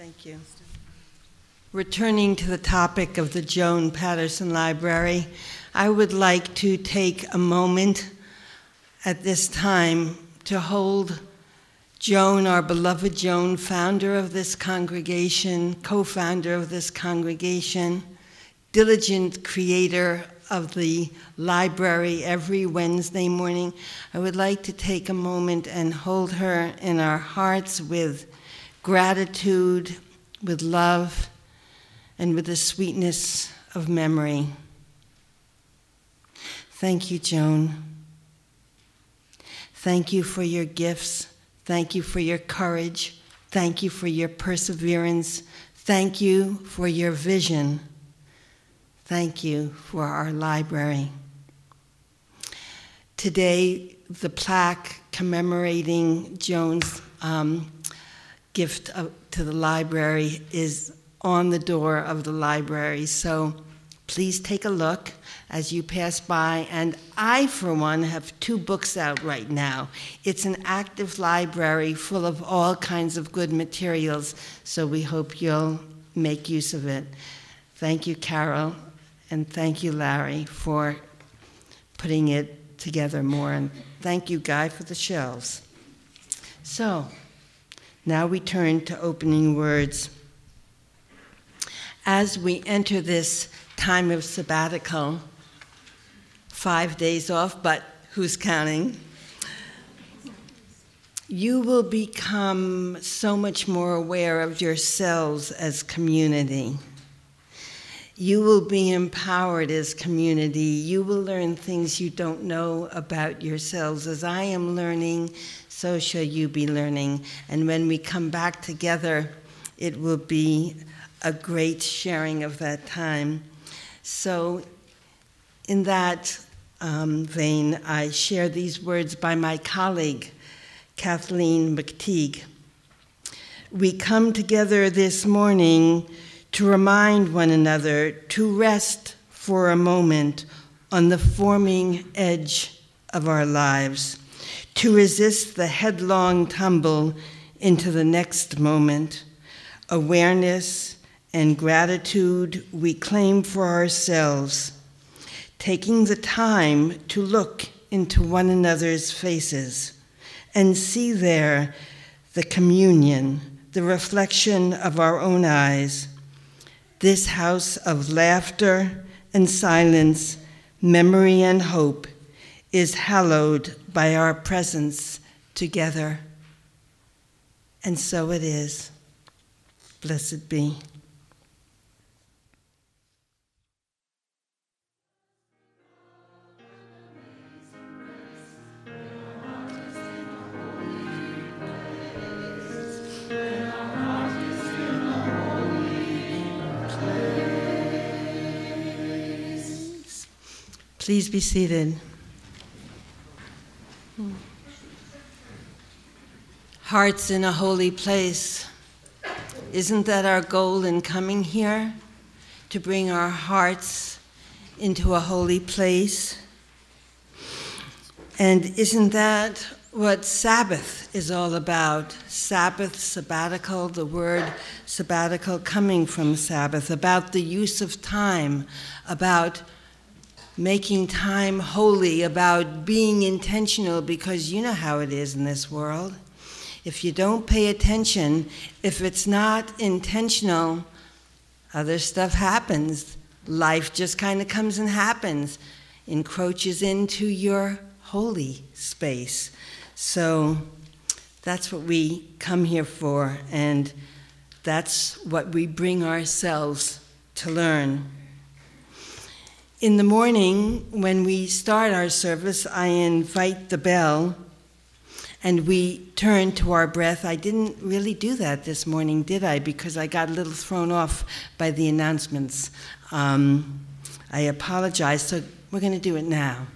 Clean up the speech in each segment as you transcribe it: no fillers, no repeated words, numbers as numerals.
Thank you. Returning to the topic of the Joan Patterson Library, I would like to take a moment at this time to hold Joan, our beloved Joan, founder of this congregation, co-founder of this congregation, diligent creator of the library every Wednesday morning. I would like to take a moment and hold her in our hearts with gratitude, with love, and with the sweetness of memory. Thank you, Joan. Thank you for your gifts. Thank you for your courage. Thank you for your perseverance. Thank you for your vision. Thank you for our library. Today, the plaque commemorating Joan's gift to the library is on the door of the library. So please take a look as you pass by. And I, for one, have 2 books out right now. It's an active library full of all kinds of good materials, so we hope you'll make use of it. Thank you, Carol, and thank you, Larry, for putting it together more. And thank you, Guy, for the shelves. So now we turn to opening words. As we enter this time of sabbatical, 5 days off, but who's counting? You will become so much more aware of yourselves as community. You will be empowered as community. You will learn things you don't know about yourselves. As I am learning, so shall you be learning. And when we come back together, it will be a great sharing of that time. So in that vein, I share these words by my colleague, Kathleen McTeague. We come together this morning to remind one another to rest for a moment on the forming edge of our lives, to resist the headlong tumble into the next moment. Awareness and gratitude we claim for ourselves, taking the time to look into one another's faces and see there the communion, the reflection of our own eyes. This house of laughter and silence, memory and hope is hallowed by our presence together. And so it is. Blessed be. Please be seated. Hearts in a holy place. Isn't that our goal in coming here? To bring our hearts into a holy place? And isn't that what Sabbath is all about? Sabbath, sabbatical, the word sabbatical coming from Sabbath, about the use of time, about making time holy, about being intentional, because you know how it is in this world. If you don't pay attention, if it's not intentional, other stuff happens. Life just kind of comes and happens, encroaches into your holy space. So that's what we come here for, and that's what we bring ourselves to learn. In the morning, when we start our service, I invite the bell, and we turn to our breath. I didn't really do that this morning, did I? Because I got a little thrown off by the announcements. I apologize, so we're going to do it now.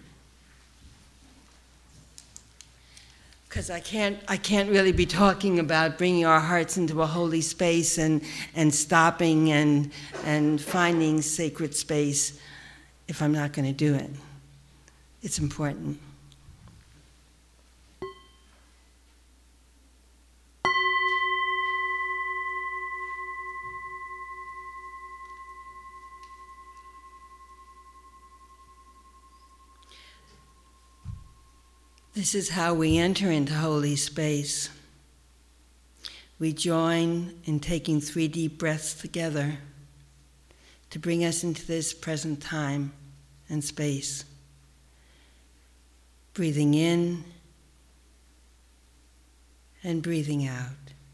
Because I can't really be talking about bringing our hearts into a holy space and stopping and finding sacred space if I'm not going to do it. It's important. This is how we enter into holy space. We join in taking 3 deep breaths together to bring us into this present time and space. Breathing in and breathing out.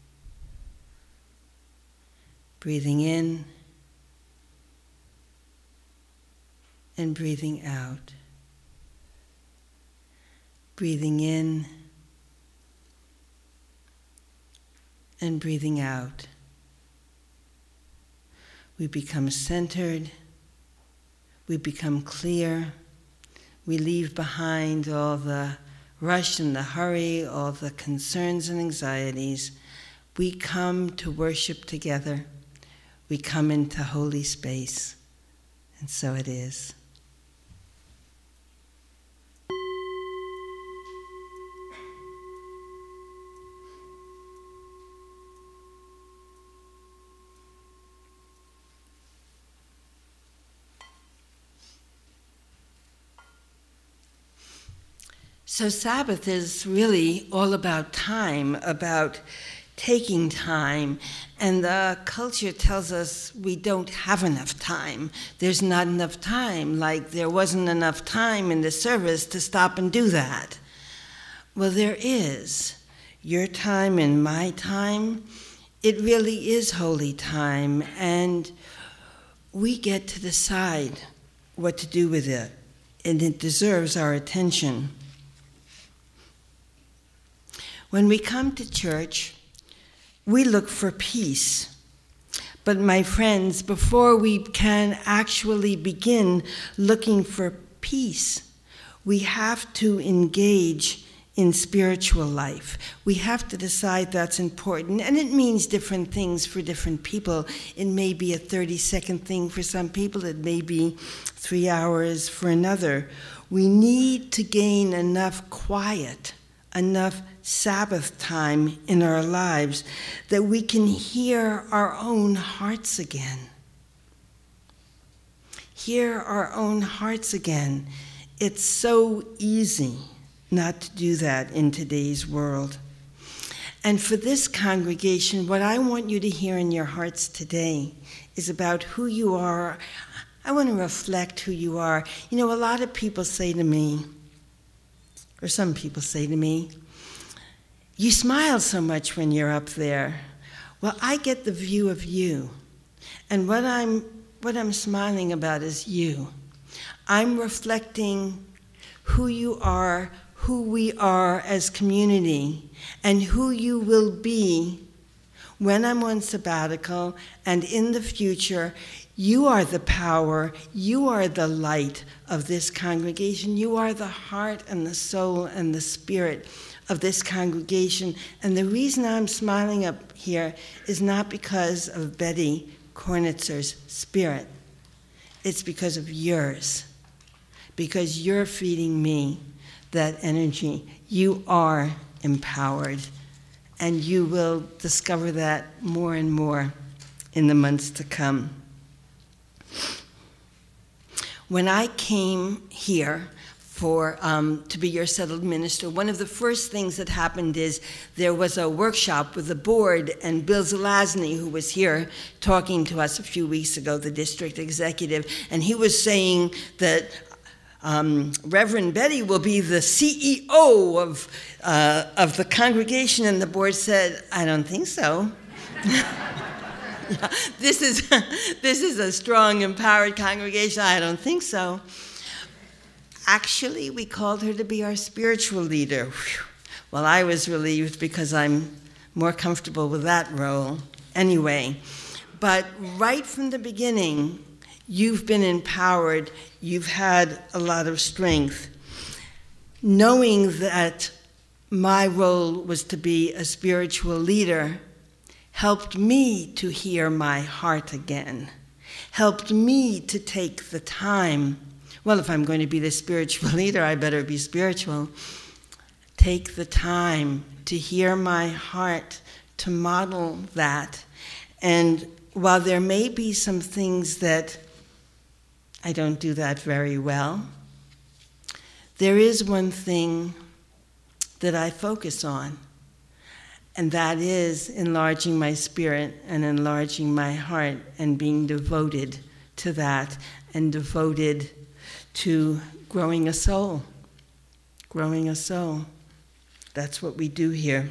Breathing in and breathing out. Breathing in and breathing out. We become centered. We become clear. We leave behind all the rush and the hurry, all the concerns and anxieties. We come to worship together. We come into holy space. And so it is. So Sabbath is really all about time, about taking time. And the culture tells us we don't have enough time. There's not enough time, like there wasn't enough time in the service to stop and do that. Well, there is. Your time and my time, it really is holy time, and we get to decide what to do with it, and it deserves our attention. When we come to church, we look for peace. But my friends, before we can actually begin looking for peace, we have to engage in spiritual life. We have to decide that's important, and it means different things for different people. It may be a 30-second thing for some people. It may be 3 hours for another. We need to gain enough quiet, enough Sabbath time in our lives that we can hear our own hearts again. Hear our own hearts again. It's so easy not to do that in today's world. And for this congregation, what I want you to hear in your hearts today is about who you are. I want to reflect who you are. You know, a lot of people say to me, or some people say to me, "You smile so much when you're up there." Well, I get the view of you. And what I'm smiling about is you. I'm reflecting who you are, who we are as community, and who you will be when I'm on sabbatical and in the future. You are the power, you are the light of this congregation. You are the heart and the soul and the spirit of this congregation. And the reason I'm smiling up here is not because of Betty Kornitzer's spirit. It's because of yours. Because you're feeding me that energy. You are empowered. And you will discover that more and more in the months to come. When I came here to be your settled minister, one of the first things that happened is there was a workshop with the board, and Bill Zelazny, who was here talking to us a few weeks ago, the district executive, and he was saying that Reverend Betty will be the CEO of the congregation, and the board said, "I don't think so." This is a strong, empowered congregation. I don't think so. Actually, we called her to be our spiritual leader. Whew. Well, I was relieved because I'm more comfortable with that role anyway. But right from the beginning, you've been empowered. You've had a lot of strength. Knowing that my role was to be a spiritual leader helped me to hear my heart again, helped me to take the time. Well, if I'm going to be the spiritual leader, I better be spiritual. Take the time to hear my heart, to model that. And while there may be some things that I don't do that very well, there is one thing that I focus on. And that is enlarging my spirit and enlarging my heart and being devoted to that and devoted to growing a soul. Growing a soul. That's what we do here.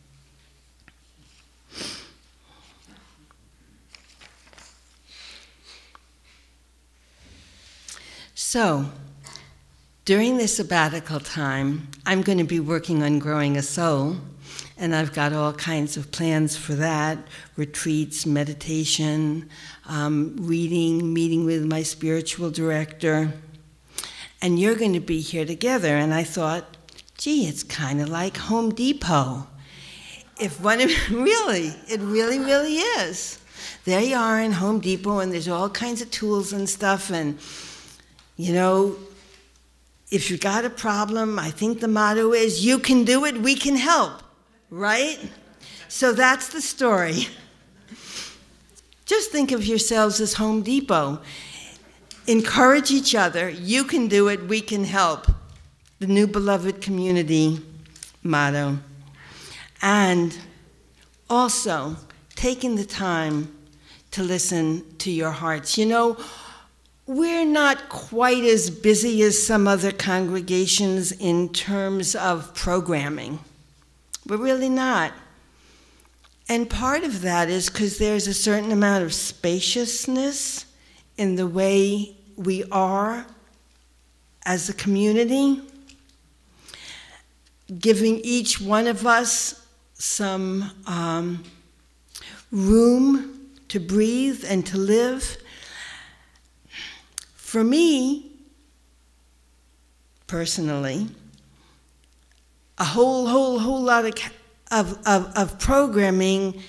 So, during this sabbatical time, I'm going to be working on growing a soul, and I've got all kinds of plans for that: retreats, meditation, reading, meeting with my spiritual director. And you're going to be here together. And I thought, gee, it's kind of like Home Depot. If one of really, it really, really is. There you are in Home Depot, and there's all kinds of tools and stuff, and you know, if you got a problem, I think the motto is, you can do it, we can help, right? So that's the story. Just think of yourselves as Home Depot. Encourage each other, you can do it, we can help. The New Beloved Community motto. And also, taking the time to listen to your hearts. You know, we're not quite as busy as some other congregations in terms of programming. We're really not. And part of that is because there's a certain amount of spaciousness in the way we are as a community, giving each one of us some room to breathe and to live. For me, personally, a whole lot of programming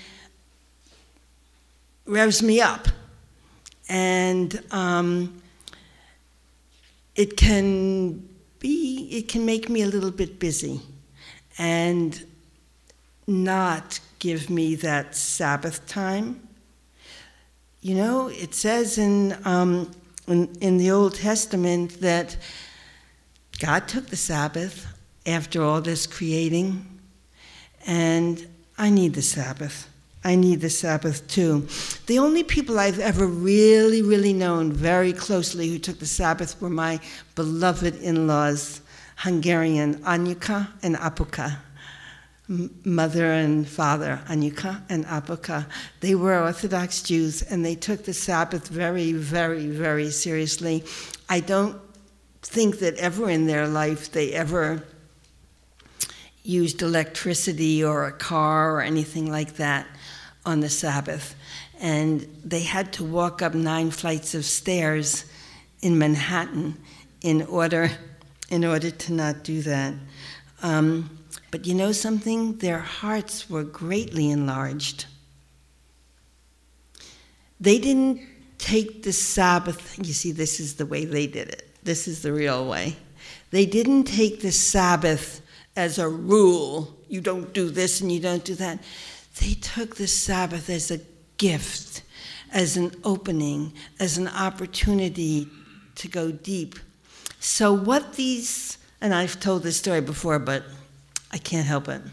revs me up, and it can make me a little bit busy, and not give me that Sabbath time. You know, it says in the Old Testament that God took the Sabbath after all this creating, and I need the Sabbath. I need the Sabbath too. The only people I've ever really, really known very closely who took the Sabbath were my beloved in-laws, Hungarian Anyuka and Apuka. Mother and father, Anyuka and Apuka. They were Orthodox Jews, and they took the Sabbath very, very, very seriously. I don't think that ever in their life they ever used electricity or a car or anything like that on the Sabbath. And they had to walk up 9 flights of stairs in Manhattan in order to not do that. But you know something? Their hearts were greatly enlarged. They didn't take the Sabbath. You see, this is the way they did it. This is the real way. They didn't take the Sabbath as a rule. You don't do this and you don't do that. They took the Sabbath as a gift, as an opening, as an opportunity to go deep. So what these, and I've told this story before, but I can't help it.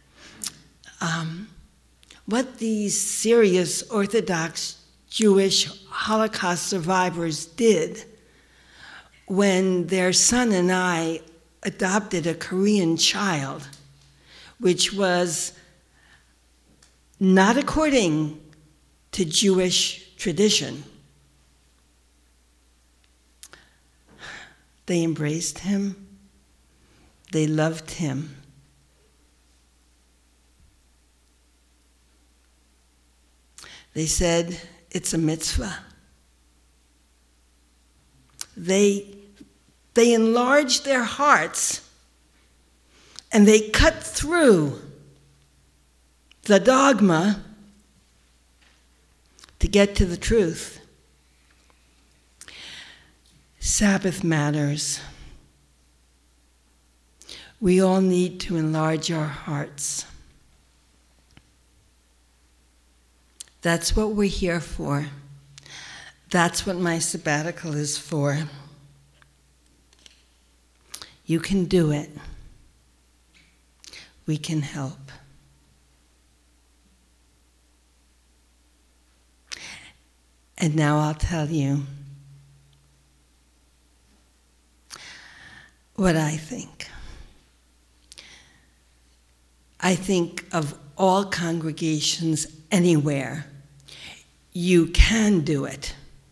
What these serious Orthodox Jewish Holocaust survivors did when their son and I adopted a Korean child, which was not according to Jewish tradition. They embraced him. They loved him. They said, it's a mitzvah. They enlarged their hearts, and they cut through the dogma to get to the truth. Sabbath matters. We all need to enlarge our hearts. That's what we're here for. That's what my sabbatical is for. You can do it. we can help. And now I'll tell you what I think. I think of all congregations anywhere, you can do it.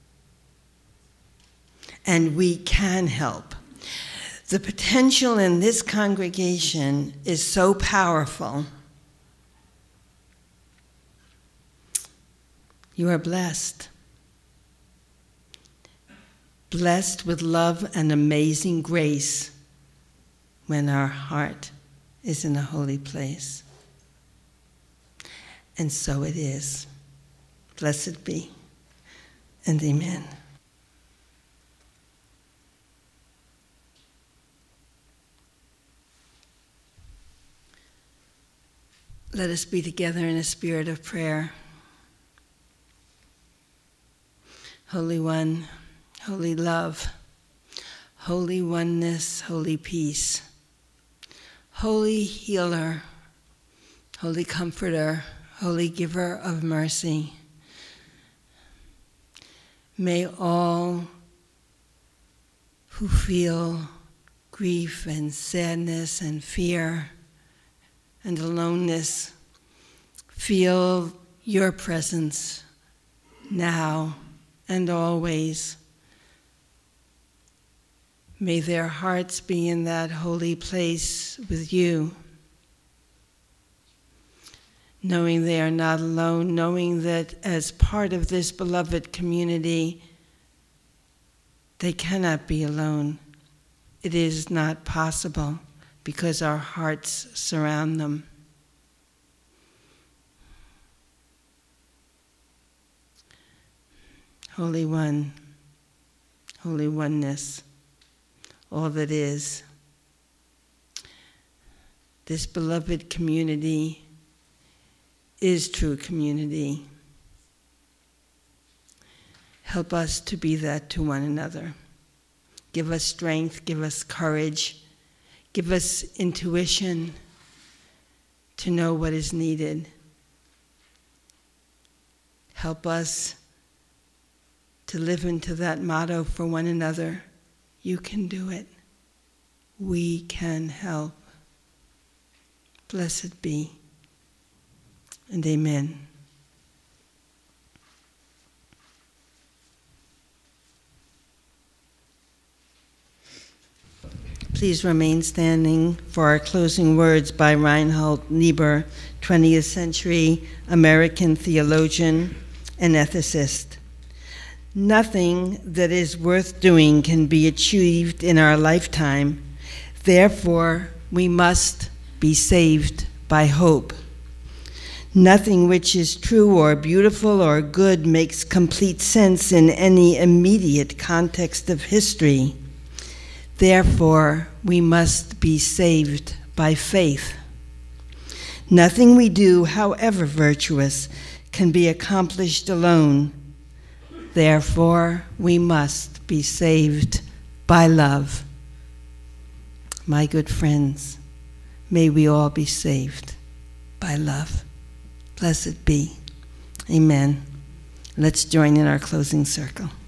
And we can help. The potential in this congregation is so powerful. You are blessed. Blessed with love and amazing grace when our heart is in a holy place. And so it is. Blessed be, and amen. Let us be together in a spirit of prayer. Holy One, holy love, holy oneness, holy peace, holy healer, holy comforter, holy giver of mercy. May all who feel grief and sadness and fear and aloneness feel your presence now and always. May their hearts be in that holy place with you, knowing they are not alone, knowing that as part of this beloved community, they cannot be alone. It is not possible because our hearts surround them. Holy One, holy oneness, all that is. This beloved community is true community. Help us to be that to one another. Give us strength, give us courage, give us intuition to know what is needed. Help us to live into that motto for one another. You can do it. We can help. Blessed be, and amen. Please remain standing for our closing words by Reinhold Niebuhr, 20th century American theologian and ethicist. Nothing that is worth doing can be achieved in our lifetime. Therefore, we must be saved by hope. Nothing which is true or beautiful or good makes complete sense in any immediate context of history. Therefore, we must be saved by faith. Nothing we do, however virtuous, can be accomplished alone. Therefore, we must be saved by love. My good friends, may we all be saved by love. Blessed be. Amen. Let's join in our closing circle.